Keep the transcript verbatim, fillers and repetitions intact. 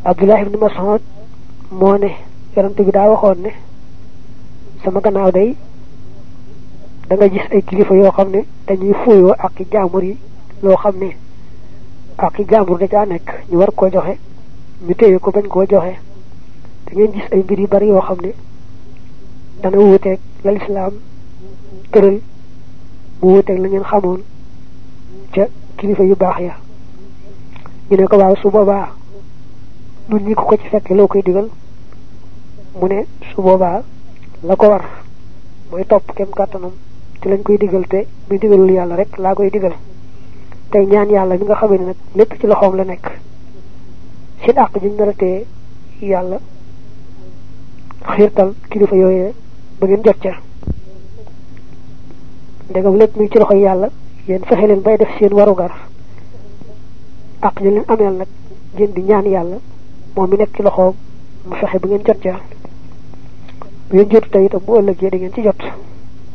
Abdullah ibn Mas'ud moo ne yonent bi daa waxoon ne sama gannaaw day da nga gis ay kilifa yoo xam ne dañuy fuyoo ak i jaambur yi loo xam ne ak i jaambur da caa nekk ñu war koo joxe ñu téye ko bañ koo joxe da ngeen gis ay mbir yu bari yoo xam ne dana wuuteeg la lislaam tëral mu wuuteeg la ngeen xamoon ca kilifa yu baax ya ñu ne ko waaw su boobaa nun ñi ko ko ci fekke loo koy digal mu ne su boobaa la ko war mooy topp kem kàttanam ci lañ koy digal te muy digalul yàlla rek laa koy digal tey ñaan yàlla mi nga xamee ne nag lépp ci loxoom la nekk seen àq ji naratee yàlla xiirtal kilifa yooyee ba ngeen jot ca ndegam lépp mi ci loxoy yàlla yéen fexe leen bay def seen warugar àq ji leen ameel nag ngeen di ñaan yàlla moom mi nekk ci loxoom mu fexe ba ngeen jot ca bu ngeen jotu tey itam bu ëllëgee da ngeen ci jot